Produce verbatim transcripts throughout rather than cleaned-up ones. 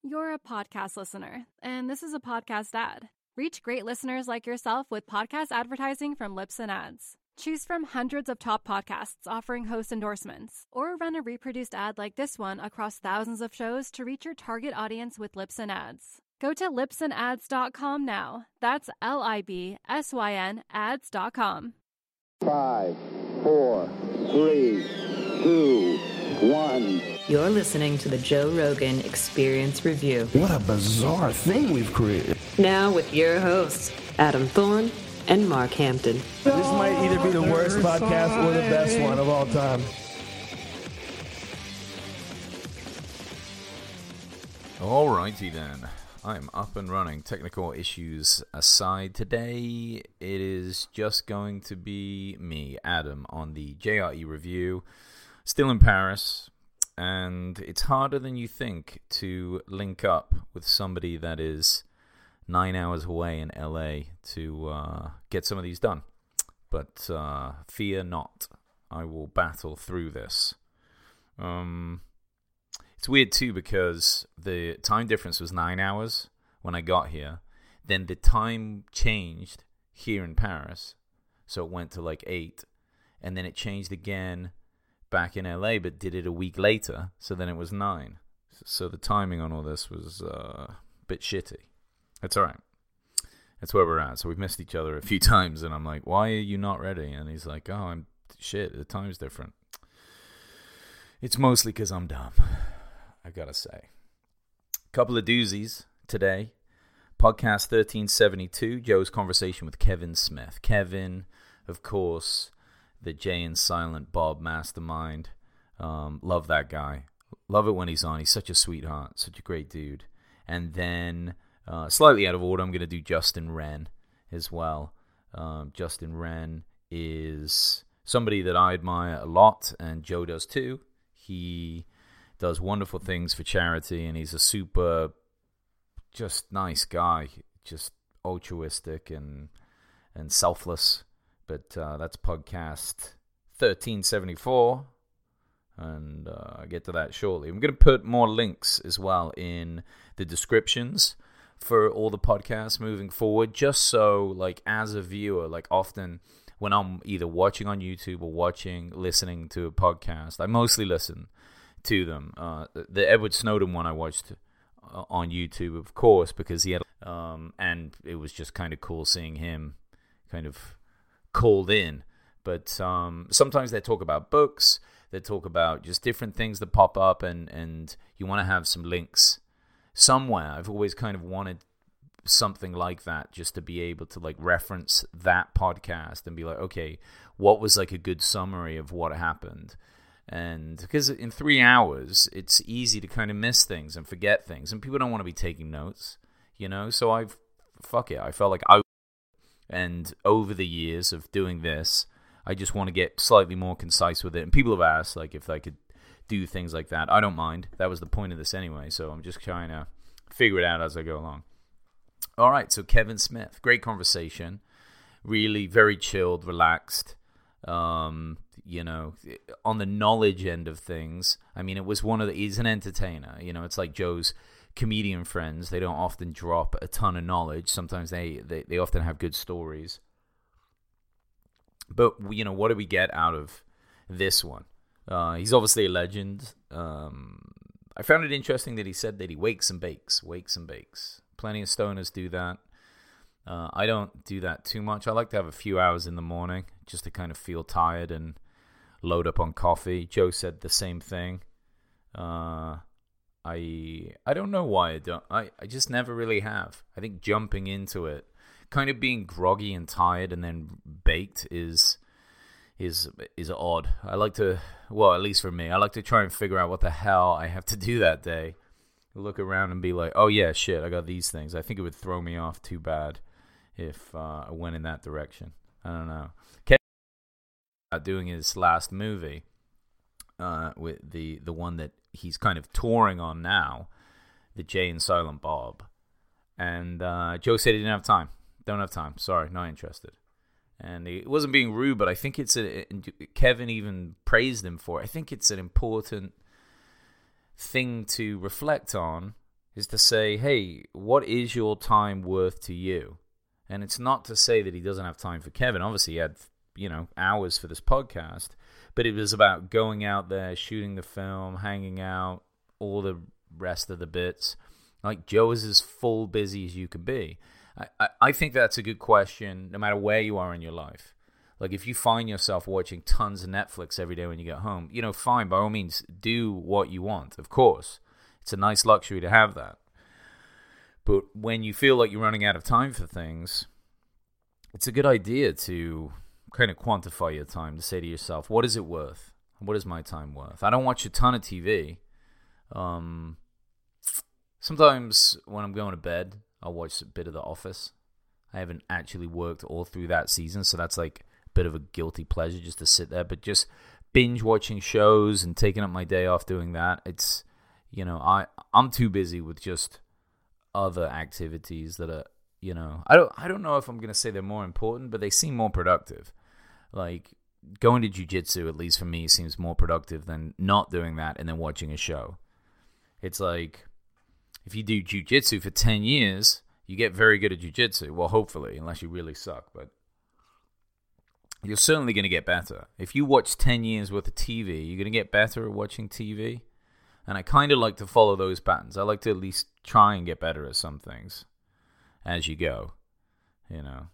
You're a podcast listener, and this is a podcast ad. Reach great listeners like yourself with podcast advertising from Libsyn Ads. Choose from hundreds of top podcasts offering host endorsements, or run a reproduced ad like this one across thousands of shows to reach your target audience with Libsyn Ads. Go to libsyn ads dot com now. That's L I B S Y N ads dot com. Five, four, three, two, one. You're listening to the Joe Rogan Experience Review. What a bizarre thing we've created. Now with your hosts, Adam Thorne and Mark Hampton. This might either be the worst podcast or the best one of all time. Alrighty then. I'm up and running. Technical issues aside, today it is just going to be me, Adam, on the J R E review. Still in Paris, and it's harder than you think to link up with somebody that is nine hours away in L A to uh, get some of these done. But uh, fear not, I will battle through this. Um... It's weird too because the time difference was nine hours when I got here. Then the time changed here in Paris, so it went to like eight, and then it changed again back in L A, but did it a week later, so then it was nine. So the timing on all this was uh, a bit shitty. That's all right. That's where we're at. So we've missed each other a few times, and I'm like, "Why are you not ready?" And he's like, "Oh, I'm shit. The time's different." It's mostly because I'm dumb, I gotta say. Couple of doozies today. Podcast thirteen seventy-two, Joe's conversation with Kevin Smith. Kevin, of course, the Jay and Silent Bob mastermind. Um, love that guy. Love it when he's on. He's such a sweetheart, such a great dude. And then, uh, slightly out of order, I'm going to do Justin Wren as well. Um, Justin Wren is somebody that I admire a lot, and Joe does too. He does wonderful things for charity, and he's a super, just nice guy, just altruistic and and selfless. But uh, that's podcast thirteen seventy-four, and uh, I'll get to that shortly. I'm going to put more links as well in the descriptions for all the podcasts moving forward, just so, like, as a viewer, like, often when I'm either watching on YouTube or watching, listening to a podcast, I mostly listen to them. Uh, the Edward Snowden one I watched uh, on YouTube, of course, because he had, um, and it was just kind of cool seeing him kind of called in. But um, sometimes they talk about books, they talk about just different things that pop up, and, and you want to have some links somewhere. I've always kind of wanted something like that, just to be able to like reference that podcast and be like, okay, what was like a good summary of what happened? And because in three hours, it's easy to kind of miss things and forget things, and people don't want to be taking notes, you know? So I've, fuck it, I felt like I, and over the years of doing this, I just want to get slightly more concise with it. And people have asked, like, if I could do things like that. I don't mind. That was the point of this anyway, so I'm just trying to figure it out as I go along. All right, so Kevin Smith, great conversation, really very chilled, relaxed. Um, you know, on the knowledge end of things, I mean, it was one of the, he's an entertainer, you know, it's like Joe's comedian friends. They don't often drop a ton of knowledge. Sometimes they, they, they often have good stories. But, you know, what do we get out of this one? Uh, he's obviously a legend. Um, I found it interesting that he said that he wakes and bakes, wakes and bakes. Plenty of stoners do that. Uh, I don't do that too much. I like to have a few hours in the morning just to kind of feel tired and load up on coffee. Joe said the same thing. Uh, I I don't know why I don't. I, I just never really have. I think jumping into it, kind of being groggy and tired and then baked is is is odd. I like to, well, at least for me, I like to try and figure out what the hell I have to do that day. Look around and be like, oh yeah, shit, I got these things. I think it would throw me off too bad if uh, I went in that direction. I don't know. Kevin doing his last movie, uh, with the the one that he's kind of touring on now, the Jay and Silent Bob, and uh, Joe said he didn't have time. Don't have time. Sorry, not interested. And it wasn't being rude, but I think it's a, Kevin even praised him for it. I think it's an important thing to reflect on is to say, hey, what is your time worth to you? And it's not to say that he doesn't have time for Kevin. Obviously, he had, you know, hours for this podcast. But it was about going out there, shooting the film, hanging out, all the rest of the bits. Like, Joe is as full busy as you can be. I, I, I think that's a good question, no matter where you are in your life. Like, if you find yourself watching tons of Netflix every day when you get home, you know, fine, by all means, do what you want, of course. It's a nice luxury to have that. But when you feel like you're running out of time for things, it's a good idea to kind of quantify your time, to say to yourself, what is it worth? What is my time worth? I don't watch a ton of T V. Um, sometimes when I'm going to bed, I'll watch a bit of The Office. I haven't actually worked all through that season, so that's like a bit of a guilty pleasure just to sit there. But just binge watching shows and taking up my day off doing that, it's, you know, I, I'm too busy with just other activities that are, you know, I don't I don't know if I'm going to say they're more important, but they seem more productive. Like, going to jiu-jitsu, at least for me, seems more productive than not doing that and then watching a show. It's like, if you do jiu-jitsu for ten years, you get very good at jiu-jitsu. Well, hopefully, unless you really suck, but you're certainly going to get better. If you watch ten years worth of T V, you're going to get better at watching T V. And I kind of like to follow those patterns. I like to at least try and get better at some things as you go, you know.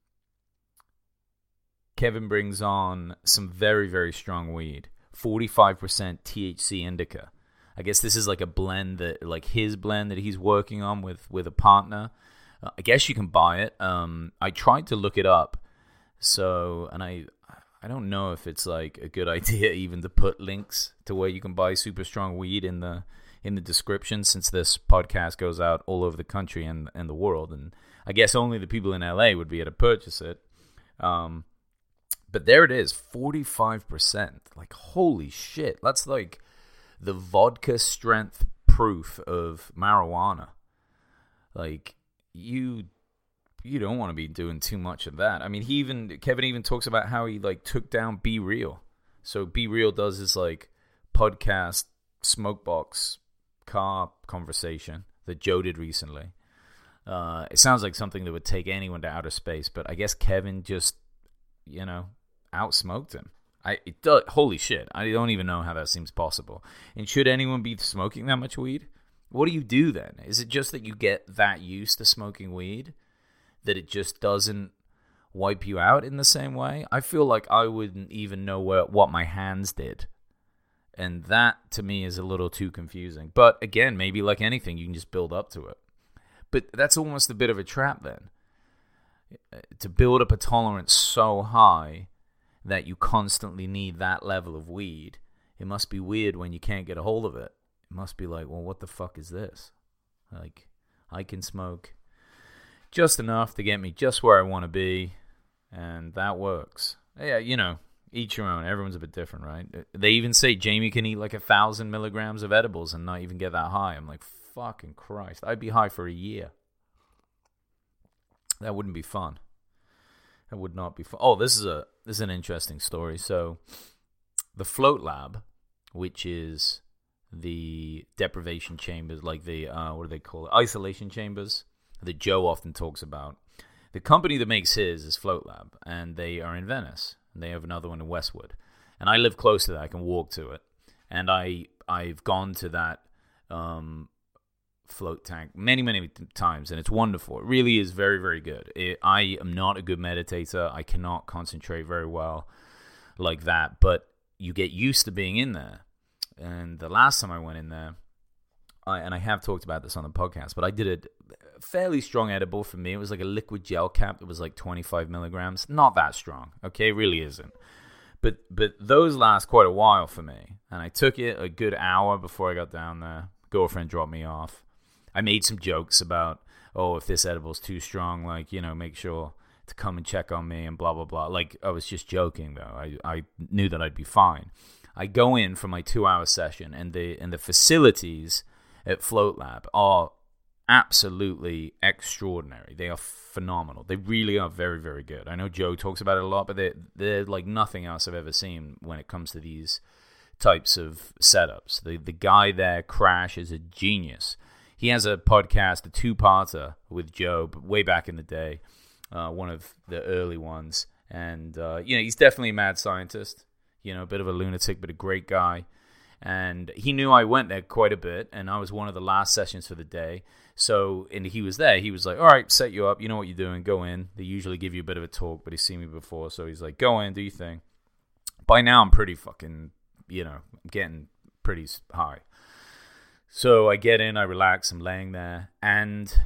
Kevin brings on some very, very strong weed. forty-five percent T H C indica. I guess this is like a blend that, like his blend that he's working on with, with a partner. Uh, I guess you can buy it. Um, I tried to look it up. So, and I... I don't know if it's like a good idea even to put links to where you can buy super strong weed in the in the description, since this podcast goes out all over the country and and the world, and I guess only the people in L A would be able to purchase it. Um, but there it is, forty-five percent. Like, holy shit, that's like the vodka strength proof of marijuana. Like, you. You don't want to be doing too much of that. I mean, he even Kevin even talks about how he like took down Be Real. So Be Real does this like podcast smokebox car conversation that Joe did recently. Uh, it sounds like something that would take anyone to outer space, but I guess Kevin just, you know, outsmoked him. I it does, holy shit! I don't even know how that seems possible. And should anyone be smoking that much weed? What do you do then? Is it just that you get that used to smoking weed that it just doesn't wipe you out in the same way? I feel like I wouldn't even know where, what my hands did. And that, to me, is a little too confusing. But, again, maybe like anything, you can just build up to it. But that's almost a bit of a trap, then. To build up a tolerance so high that you constantly need that level of weed, it must be weird when you can't get a hold of it. It must be like, well, what the fuck is this? Like, I can smoke just enough to get me just where I want to be, and that works. Yeah, you know, each your own. Everyone's a bit different, right? They even say Jamie can eat like a thousand milligrams of edibles and not even get that high. I'm like, fucking Christ. I'd be high for a year. That wouldn't be fun. That would not be fun. Oh, this is a this is an interesting story. So, the Float Lab, which is the deprivation chambers, like the, uh, what do they call it? Isolation chambers that Joe often talks about. The company that makes his is Float Lab, and they are in Venice. And they have another one in Westwood. And I live close to that. I can walk to it. And I, I've gone to that um, float tank many, many times, and it's wonderful. It really is very, very good. It, I am not a good meditator. I cannot concentrate very well like that, but you get used to being in there. And the last time I went in there, I, and I have talked about this on the podcast, but I did a fairly strong edible for me. It was like a liquid gel cap that was like twenty-five milligrams. Not that strong, okay? It really isn't. But but those last quite a while for me. And I took it a good hour before I got down there. Girlfriend dropped me off. I made some jokes about, oh, if this edible's too strong, like, you know, make sure to come and check on me and blah, blah, blah. Like, I was just joking, though. I, I knew that I'd be fine. I go in for my two-hour session, and the and the facilities at Float Lab are absolutely extraordinary. They are phenomenal. They really are very, very good. I know Joe talks about it a lot, but they're, they're like nothing else I've ever seen when it comes to these types of setups. The the guy there, Crash, is a genius. he has a podcast, a two-parter with Joe, way back in the day, uh, one of the early ones. And, uh, you know, he's definitely a mad scientist, you know, a bit of a lunatic, but a great guy. And he knew I went there quite a bit, and I was one of the last sessions for the day. So, and he was there. He was like, all right, set you up. You know what you're doing. Go in. They usually give you a bit of a talk, but he's seen me before. So he's like, go in, do your thing. By now, I'm pretty fucking, you know, I'm getting pretty high. So I get in, I relax, I'm laying there, and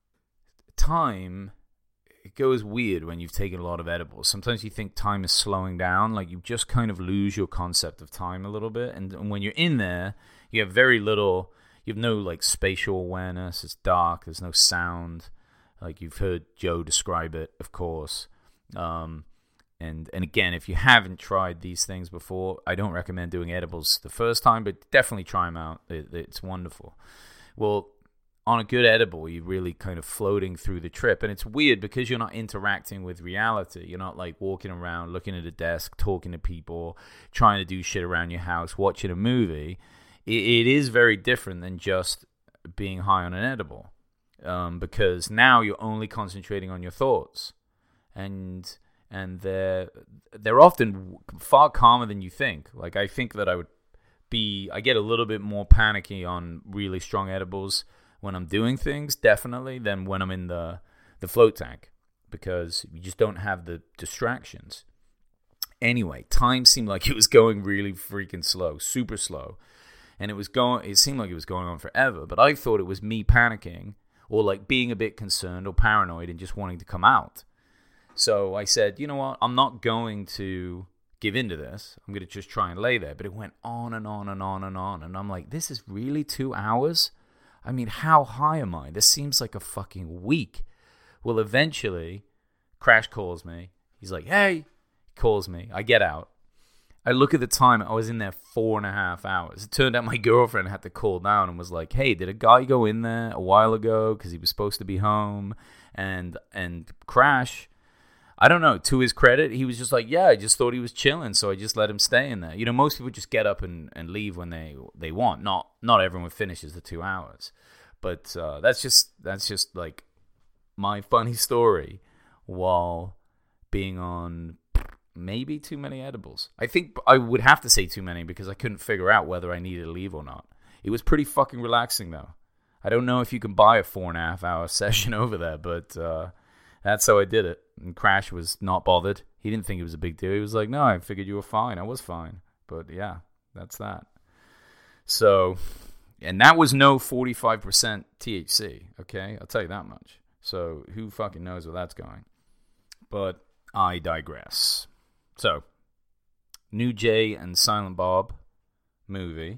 time, it goes weird when you've taken a lot of edibles. Sometimes you think time is slowing down, like you just kind of lose your concept of time a little bit, and, and when you're in there, you have very little, you have no like spatial awareness, it's dark, there's no sound, like you've heard Joe describe it, of course. Um, And and again, if you haven't tried these things before, I don't recommend doing edibles the first time, but definitely try them out. It, it's wonderful. Well, on a good edible, you're really kind of floating through the trip. And it's weird because you're not interacting with reality. You're not like walking around, looking at a desk, talking to people, trying to do shit around your house, watching a movie. It, it is very different than just being high on an edible, um, because now you're only concentrating on your thoughts. And... And they're, they're often far calmer than you think. Like, I think that I would be... I get a little bit more panicky on really strong edibles when I'm doing things, definitely, than when I'm in the, the float tank. Because you just don't have the distractions. Anyway, time seemed like it was going really freaking slow. Super slow. And it was going... It seemed like it was going on forever. But I thought it was me panicking, or like being a bit concerned or paranoid and just wanting to come out. So I said, you know what, I'm not going to give in to this. I'm going to just try and lay there. But it went on and on and on and on. And I'm like, this is really two hours? I mean, how high am I? This seems like a fucking week. Well, eventually, Crash calls me. He's like, hey, he calls me. I get out. I look at the time. I was in there four and a half hours. It turned out my girlfriend had to call down and was like, hey, did a guy go in there a while ago because he was supposed to be home? And and Crash... I don't know, to his credit, he was just like, yeah, I just thought he was chilling, so I just let him stay in there. You know, most people just get up and, and leave when they, they want. Not not everyone finishes the two hours. But uh, that's just that's just like my funny story while being on maybe too many edibles. I think I would have to say too many because I couldn't figure out whether I needed to leave or not. It was pretty fucking relaxing, though. I don't know if you can buy a four and a half hour session over there, but... Uh, That's how I did it. And Crash was not bothered. He didn't think it was a big deal. He was like, no, I figured you were fine. I was fine. But yeah, that's that. So, and that was no forty-five percent T H C, okay? I'll tell you that much. So who fucking knows where that's going? But I digress. So, New Jay and Silent Bob movie.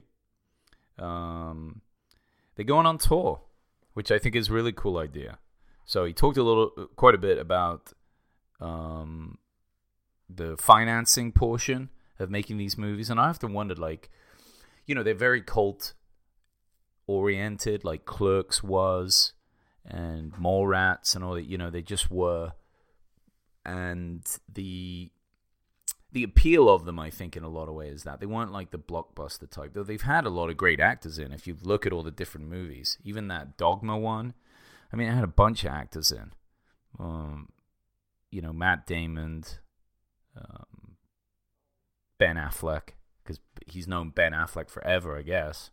Um, they're going on tour, which I think is a really cool idea. So he talked a little, quite a bit about um, the financing portion of making these movies, and I often wondered, like, you know, they're very cult-oriented, like Clerks was, and Mallrats, and all that. You know, they just were, and the the appeal of them, I think, in a lot of ways, is that they weren't like the blockbuster type. Though they've had a lot of great actors in. If you look at all the different movies, even that Dogma one. I mean, it had a bunch of actors in. Um, you know, Matt Damon, um, Ben Affleck, because he's known Ben Affleck forever, I guess.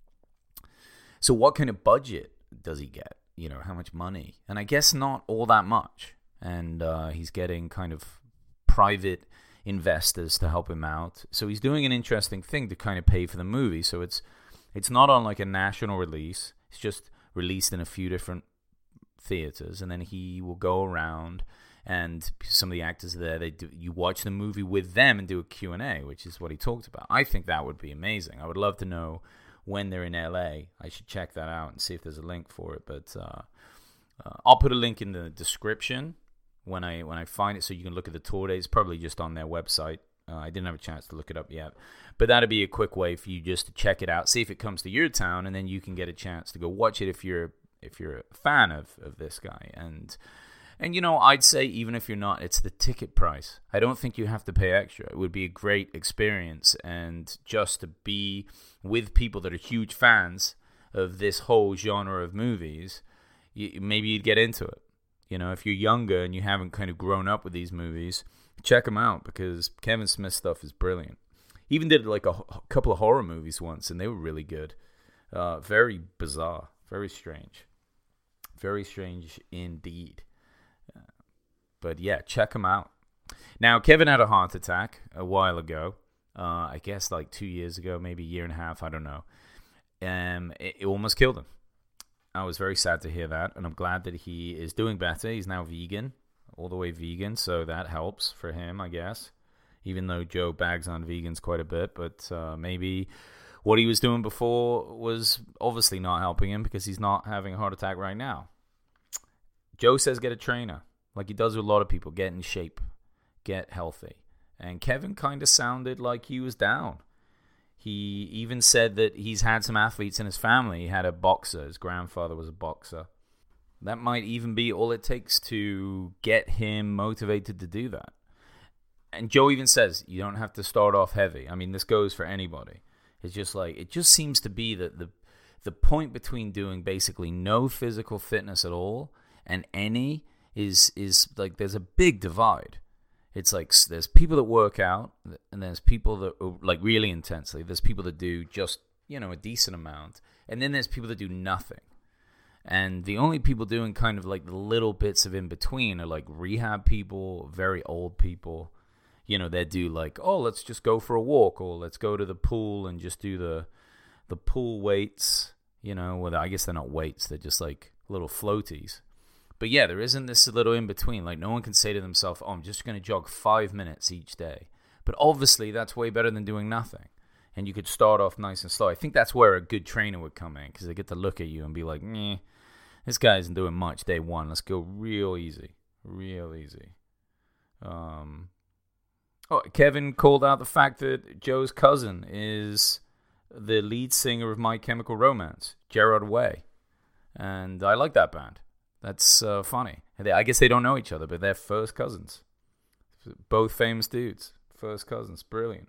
So what kind of budget does he get? You know, how much money? And I guess not all that much. And uh, he's getting kind of private investors to help him out. So he's doing an interesting thing to kind of pay for the movie. So it's it's not on like a national release. It's just released in a few different theaters, and then he will go around, and some of the actors are there. They do, you watch the movie with them and do a Q and A, which is what he talked about. I think that would be amazing. I would love to know when they're in L A. I should check that out and see if there's a link for it. But uh, uh, I'll put a link in the description when I when I find it, so you can look at the tour dates. Probably just on their website. Uh, I didn't have a chance to look it up yet, but that'd be a quick way for you just to check it out, see if it comes to your town, and then you can get a chance to go watch it if you're if you're a fan of, of this guy. And, and you know, I'd say even if you're not, it's the ticket price. I don't think you have to pay extra. It would be a great experience. And just to be with people that are huge fans of this whole genre of movies, you, maybe you'd get into it. You know, if you're younger and you haven't kind of grown up with these movies, check them out, because Kevin Smith's stuff is brilliant. He even did like a, a couple of horror movies once, and they were really good. Uh, very bizarre, very strange. Very strange indeed. Uh, but yeah, check them out. Now, Kevin had a heart attack a while ago. Uh, I guess like two years ago, maybe a year and a half, I don't know. Um, it, it almost killed him. I was very sad to hear that, and I'm glad that he is doing better. He's now vegan, all the way vegan, so that helps for him, I guess. Even though Joe bags on vegans quite a bit, but uh, maybe what he was doing before was obviously not helping him, because he's not having a heart attack right now. Joe says get a trainer, like he does with a lot of people. Get in shape, get healthy. And Kevin kind of sounded like he was down. He even said that he's had some athletes in his family. He had a boxer. His grandfather was a boxer. That might even be all it takes to get him motivated to do that. And Joe even says, you don't have to start off heavy. I mean, this goes for anybody. It's just like, it just seems to be that the the point between doing basically no physical fitness at all and any is is like, there's a big divide. It's like there's people that work out, and there's people that like really intensely. There's people that do just, you know, a decent amount. And then there's people that do nothing. And the only people doing kind of like the little bits of in between are like rehab people, very old people. You know, they do like, oh, let's just go for a walk, or let's go to the pool and just do the the pool weights. You know, well, I guess they're not weights. They're just like little floaties. But yeah, there isn't this little in-between. Like, no one can say to themselves, oh, I'm just going to jog five minutes each day. But obviously, that's way better than doing nothing. And you could start off nice and slow. I think that's where a good trainer would come in, because they get to look at you and be like, meh, this guy isn't doing much day one. Let's go real easy. Real easy. Um, oh, Kevin called out the fact that Joe's cousin is the lead singer of My Chemical Romance, Gerard Way. And I like that band. That's uh, funny. I guess they don't know each other, but they're first cousins. Both famous dudes. First cousins. Brilliant.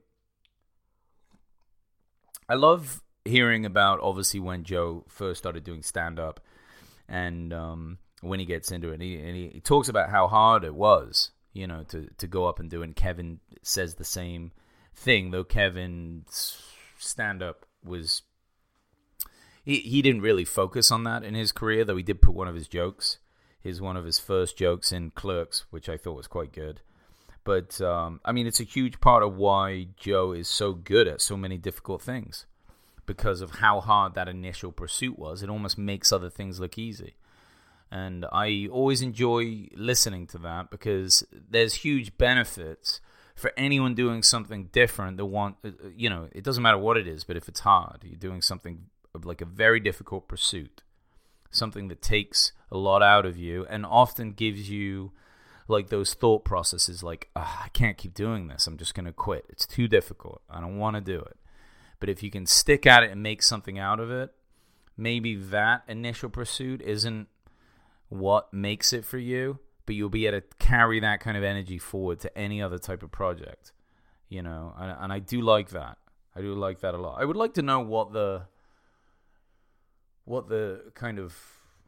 I love hearing about, obviously, when Joe first started doing stand-up, and um, when he gets into it. And he, and he, he talks about how hard it was, you know, to, to go up and do it. And Kevin says the same thing, though Kevin's stand-up was... He he didn't really focus on that in his career, though he did put one of his jokes, his one of his first jokes in Clerks, which I thought was quite good. But, um, I mean, it's a huge part of why Joe is so good at so many difficult things, because of how hard that initial pursuit was. It almost makes other things look easy. And I always enjoy listening to that, because there's huge benefits for anyone doing something different that want, you know, it doesn't matter what it is, but if it's hard, you're doing something like a very difficult pursuit, something that takes a lot out of you and often gives you like those thought processes like, oh, I can't keep doing this. I'm just going to quit. It's too difficult. I don't want to do it. But if you can stick at it and make something out of it, maybe that initial pursuit isn't what makes it for you, but you'll be able to carry that kind of energy forward to any other type of project, you know, and, and I do like that. I do like that a lot. I would like to know what the what the kind of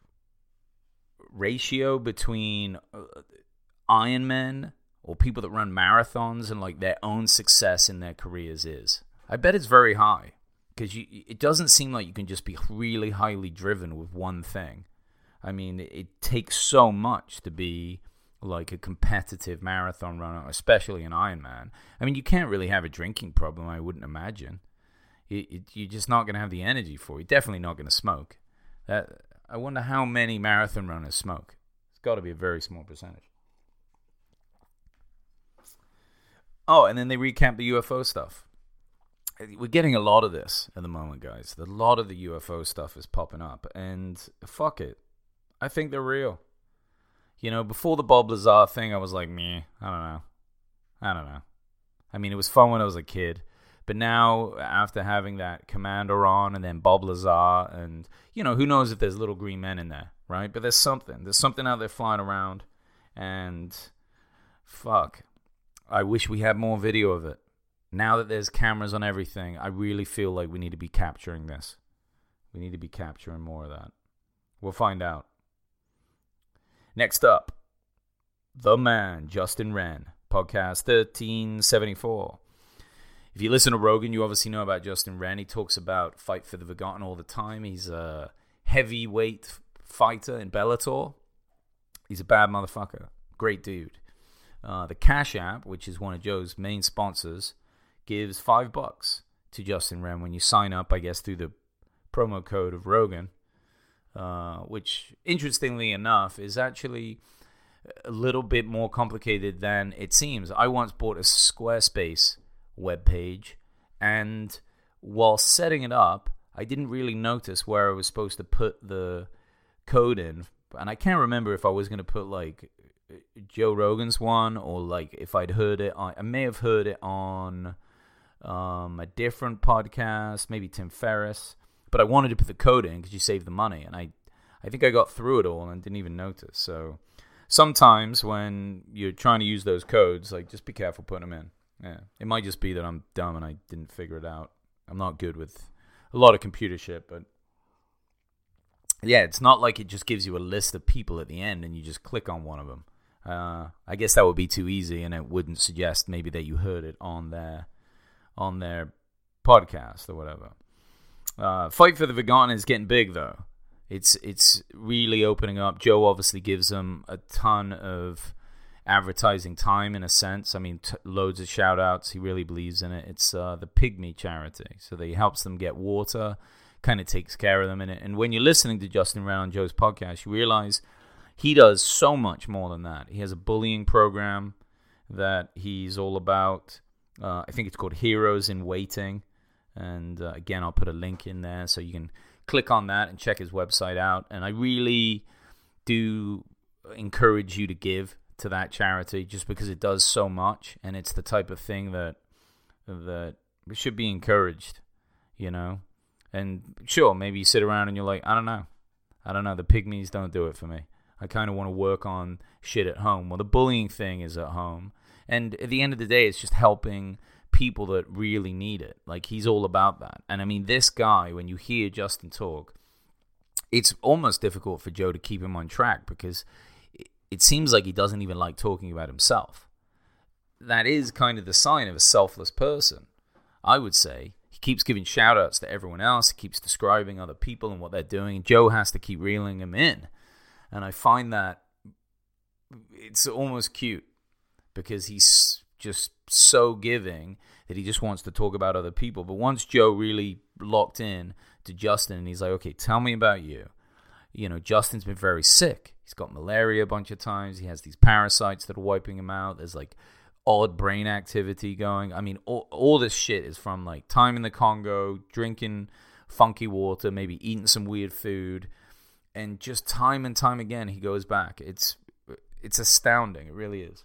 ratio between uh, Ironmen or people that run marathons and like their own success in their careers is. I bet it's very high, because you, it doesn't seem like you can just be really highly driven with one thing. I mean, it, it takes so much to be like a competitive marathon runner, especially an Ironman. I mean, you can't really have a drinking problem, I wouldn't imagine. It, it, you're just not going to have the energy for it. You're definitely not going to smoke. That, I wonder how many marathon runners smoke. It's got to be a very small percentage. Oh, and then they recap the U F O stuff. We're getting a lot of this at the moment, guys. A lot of the U F O stuff is popping up. And fuck it. I think they're real. You know, before the Bob Lazar thing, I was like, meh, I don't know. I don't know. I mean, it was fun when I was a kid. But now, after having that Commander on and then Bob Lazar, and, you know, who knows if there's little green men in there, right? But there's something. There's something out there flying around. And, fuck, I wish we had more video of it. Now that there's cameras on everything, I really feel like we need to be capturing this. We need to be capturing more of that. We'll find out. Next up, the man, Justin Wren, podcast thirteen seventy-four. If you listen to Rogan, you obviously know about Justin Wren. He talks about Fight for the Forgotten all the time. He's a heavyweight fighter in Bellator. He's a bad motherfucker. Great dude. Uh, the Cash App, which is one of Joe's main sponsors, gives five bucks to Justin Wren when you sign up, I guess, through the promo code of Rogan, uh, which, interestingly enough, is actually a little bit more complicated than it seems. I once bought a Squarespace webpage, and while setting it up, I didn't really notice where I was supposed to put the code in, and I can't remember if I was going to put, like, Joe Rogan's one, or like if I'd heard it on, I may have heard it on um, a different podcast, maybe Tim Ferriss, but I wanted to put the code in because you save the money, and I, I think I got through it all and didn't even notice. So sometimes when you're trying to use those codes, like, just be careful putting them in. Yeah, it might just be that I'm dumb and I didn't figure it out. I'm not good with a lot of computer shit, but yeah, it's not like it just gives you a list of people at the end and you just click on one of them. Uh, I guess that would be too easy, and it wouldn't suggest maybe that you heard it on their on their podcast or whatever. Uh, Fight for the Forgotten is getting big, though. It's it's really opening up. Joe obviously gives them a ton of advertising time, in a sense. I mean, t- loads of shout-outs. He really believes in it. It's uh, the Pygmy charity, so that he helps them get water, kind of takes care of them in it. And when you're listening to Justin Wren on Joe's podcast, you realize he does so much more than that. He has a bullying program that he's all about. Uh, I think it's called Heroes in Waiting. And uh, again, I'll put a link in there so you can click on that and check his website out. And I really do encourage you to give to that charity just because it does so much. And it's the type of thing that that should be encouraged, you know. And sure, maybe you sit around and you're like, I don't know. I don't know. The Pygmies don't do it for me. I kind of want to work on shit at home. Well, the bullying thing is at home. And at the end of the day, it's just helping people that really need it. Like, he's all about that. And I mean, this guy, when you hear Justin talk, it's almost difficult for Joe to keep him on track because it seems like he doesn't even like talking about himself. That is kind of the sign of a selfless person, I would say. He keeps giving shout-outs to everyone else. He keeps describing other people and what they're doing. Joe has to keep reeling him in. And I find that it's almost cute because he's just so giving that he just wants to talk about other people. But once Joe really locked in to Justin and he's like, okay, tell me about you. You know, Justin's been very sick. He's got malaria a bunch of times. He has these parasites that are wiping him out. There's like odd brain activity going. I mean, all, all this shit is from like time in the Congo, drinking funky water, maybe eating some weird food. And just time and time again, he goes back. It's it's astounding. It really is.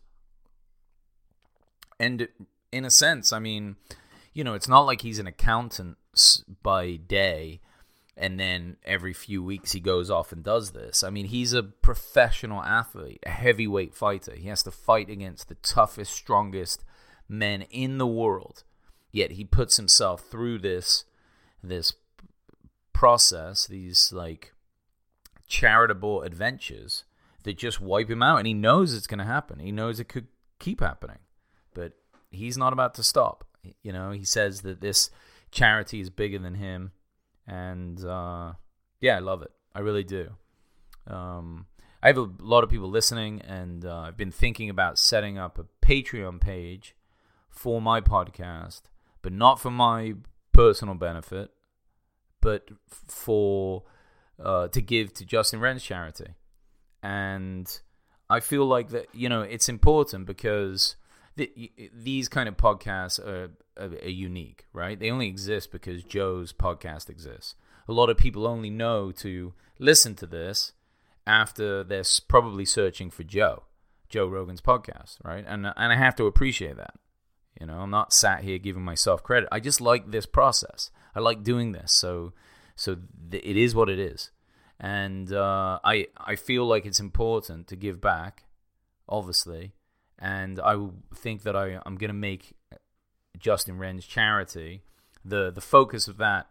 And in a sense, I mean, you know, it's not like he's an accountant by day and then every few weeks he goes off and does this. I mean, he's a professional athlete, a heavyweight fighter. He has to fight against the toughest, strongest men in the world. Yet he puts himself through this this process, these like charitable adventures that just wipe him out, and he knows it's going to happen. He knows it could keep happening, but he's not about to stop. You know, he says that this charity is bigger than him, and uh, yeah, I love it. I really do. Um, I have a lot of people listening, and uh, I've been thinking about setting up a Patreon page for my podcast, but not for my personal benefit, but for Uh, to give to Justin Wren's charity. And I feel like that, you know, it's important because th- these kind of podcasts are, are, are unique, right? They only exist because Joe's podcast exists. A lot of people only know to listen to this after they're probably searching for Joe, Joe Rogan's podcast, right? And and I have to appreciate that. You know, I'm not sat here giving myself credit. I just like this process. I like doing this. So So th- it is what it is. And uh, I I feel like it's important to give back, obviously. And I think that I, I'm going to make Justin Wren's charity, the, the focus of that,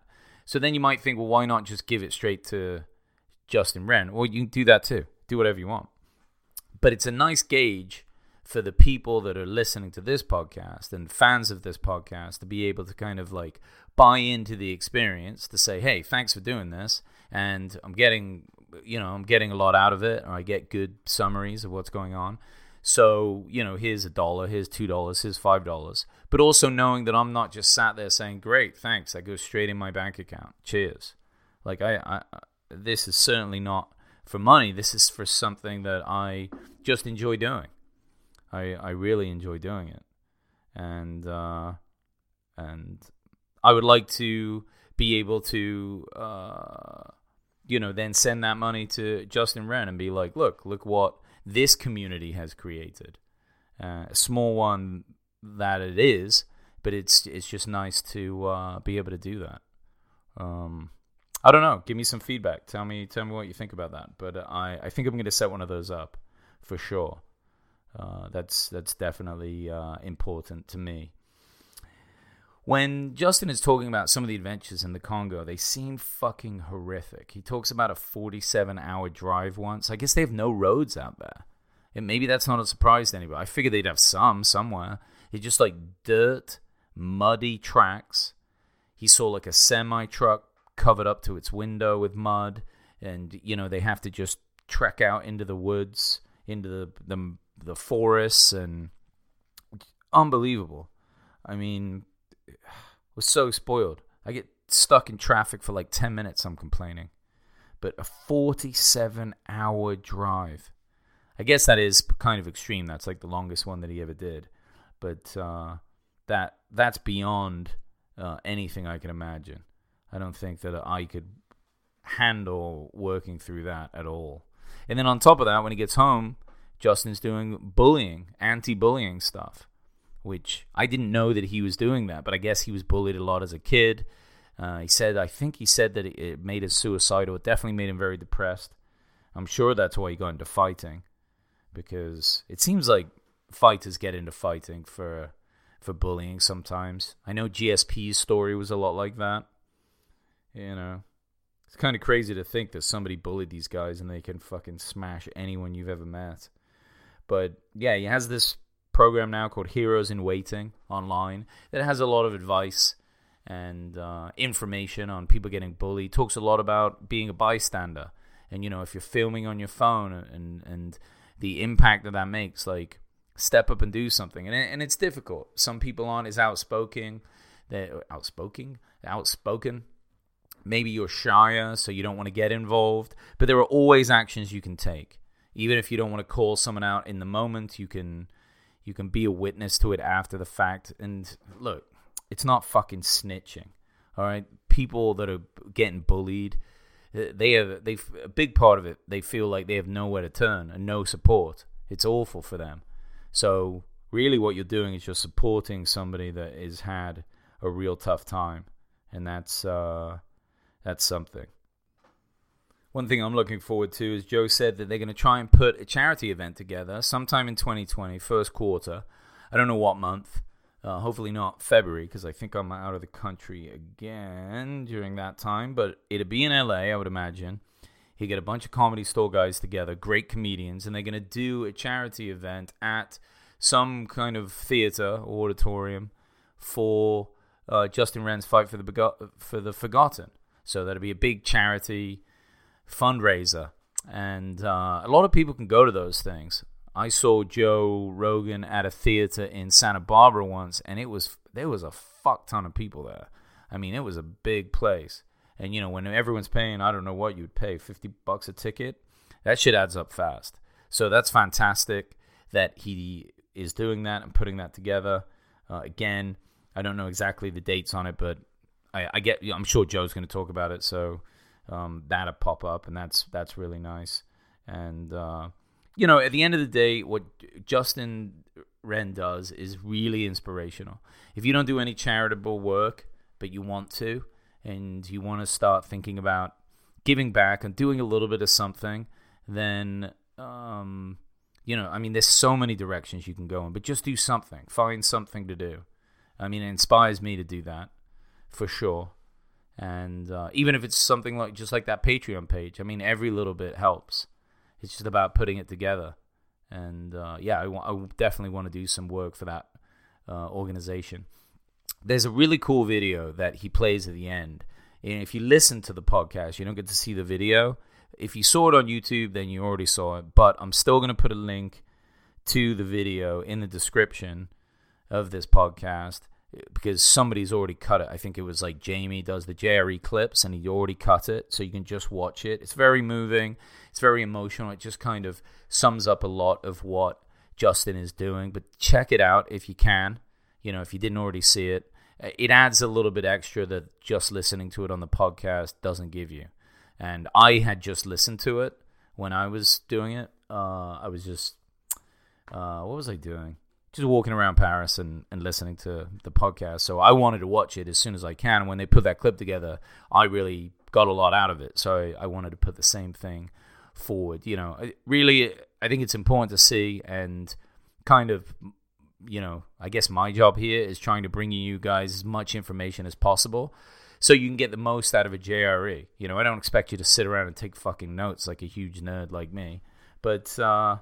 So then you might think, well, why not just give it straight to Justin Wren? Well, you can do that too. Do whatever you want. But it's a nice gauge for the people that are listening to this podcast and fans of this podcast to be able to kind of like buy into the experience, to say, hey, thanks for doing this, and I'm getting, you know, I'm getting a lot out of it, or I get good summaries of what's going on. So, you know, here's a dollar, here's two dollars, here's five dollars. But also knowing that I'm not just sat there saying, great, thanks, I go straight in my bank account. Cheers. Like, I, I this is certainly not for money. This is for something that I just enjoy doing. I I really enjoy doing it. And, uh, and I would like to be able to, uh, you know, then send that money to Justin Wren and be like, look, look what this community has created. Uh, a small one that it is, but it's it's just nice to uh, be able to do that. Um, I don't know. Give me some feedback. Tell me tell me what you think about that. But I, I think I'm going to set one of those up for sure. Uh, that's that's definitely uh, important to me. When Justin is talking about some of the adventures in the Congo, they seem fucking horrific. He talks about a forty-seven hour drive once. I guess they have no roads out there. And maybe that's not a surprise to anybody. I figured they'd have some somewhere. It's just like dirt, muddy tracks. He saw like a semi-truck covered up to its window with mud. And, you know, they have to just trek out into the woods, into the the, the forests. And unbelievable. I mean, was so spoiled. I get stuck in traffic for like ten minutes, I'm complaining. But a forty-seven hour drive. I guess that is kind of extreme. That's like the longest one that he ever did. But uh, that that's beyond uh, anything I can imagine. I don't think that I could handle working through that at all. And then on top of that, when he gets home, Justin's doing bullying, anti-bullying stuff, which I didn't know that he was doing that, but I guess he was bullied a lot as a kid. Uh, he said, I think he said that it made him suicidal. It definitely made him very depressed. I'm sure that's why he got into fighting, because it seems like fighters get into fighting for for bullying sometimes. I know G S P's story was a lot like that. You know, it's kind of crazy to think that somebody bullied these guys and they can fucking smash anyone you've ever met. But yeah, he has this program now called Heroes in Waiting online that has a lot of advice and uh, information on people getting bullied. Talks a lot about being a bystander, and you know, if you're filming on your phone and and the impact that that makes, like, step up and do something. And it, and it's difficult. Some people aren't as outspoken. They're outspoken, outspoken. Maybe you're shyer, so you don't want to get involved. But there are always actions you can take. Even if you don't want to call someone out in the moment, you can you can be a witness to it after the fact. And look, it's not fucking snitching. All right, people that are getting bullied, they have they a big part of it. They feel like they have nowhere to turn and no support. It's awful for them. So really, what you're doing is you're supporting somebody that has had a real tough time, and that's uh, that's something. One thing I'm looking forward to is Joe said that they're going to try and put a charity event together sometime in twenty twenty, first quarter. I don't know what month. Uh, hopefully not February, because I think I'm out of the country again during that time. But it'll be in L A, I would imagine. He'll get a bunch of Comedy Store guys together, great comedians, and they're going to do a charity event at some kind of theater or auditorium for uh, Justin Wren's Fight for the Bego- for the Forgotten. So that'll be a big charity fundraiser. And uh, a lot of people can go to those things. I saw Joe Rogan at a theater in Santa Barbara once, and it was there was a fuck ton of people there. I mean, it was a big place. And, you know, when everyone's paying, I don't know what you'd pay, fifty bucks a ticket, that shit adds up fast. So that's fantastic that he is doing that and putting that together. Uh, again, I don't know exactly the dates on it, but I, I get, I'm sure Joe's going to talk about it, so um, that'll pop up, and that's that's really nice. And, uh, you know, at the end of the day, what Justin Wren does is really inspirational. If you don't do any charitable work, but you want to, and you want to start thinking about giving back and doing a little bit of something, then, um, you know, I mean, there's so many directions you can go in, but just do something. Find something to do. I mean, it inspires me to do that, for sure. And uh, even if it's something like just like that Patreon page, I mean, every little bit helps. It's just about putting it together. And uh, yeah, I, w- I definitely want to do some work for that uh, organization. There's a really cool video that he plays at the end. And if you listen to the podcast, you don't get to see the video. If you saw it on YouTube, then you already saw it. But I'm still going to put a link to the video in the description of this podcast because somebody's already cut it. I think it was like Jamie does the J R E clips, and he already cut it, so you can just watch it. It's very moving. It's very emotional. It just kind of sums up a lot of what Justin is doing. But check it out if you can. You know, if you didn't already see it. It adds a little bit extra that just listening to it on the podcast doesn't give you. And I had just listened to it when I was doing it. Uh, I was just, uh, what was I doing? Just walking around Paris and, and listening to the podcast. So I wanted to watch it as soon as I can. And when they put that clip together, I really got a lot out of it. So I, I wanted to put the same thing forward. You know, really, I think it's important to see and kind of, you know, I guess my job here is trying to bring you guys as much information as possible so you can get the most out of a J R E. You know, I don't expect you to sit around and take fucking notes like a huge nerd like me. But uh,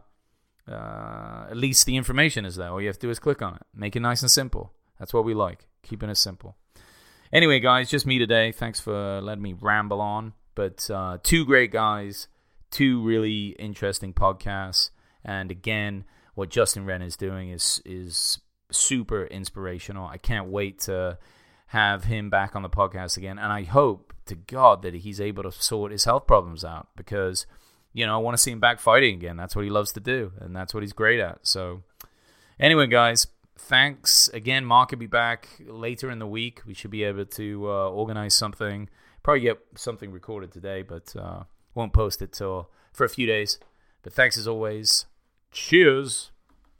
uh, at least the information is there. All you have to do is click on it. Make it nice and simple. That's what we like. Keeping it simple. Anyway, guys, just me today. Thanks for letting me ramble on. But uh, two great guys, two really interesting podcasts. And again, what Justin Wren is doing is is super inspirational. I can't wait to have him back on the podcast again. And I hope to God that he's able to sort his health problems out because, you know, I want to see him back fighting again. That's what he loves to do, and that's what he's great at. So anyway, guys, thanks again. Mark will be back later in the week. We should be able to uh, organize something. Probably get something recorded today, but uh, won't post it till for a few days. But thanks as always. Cheers.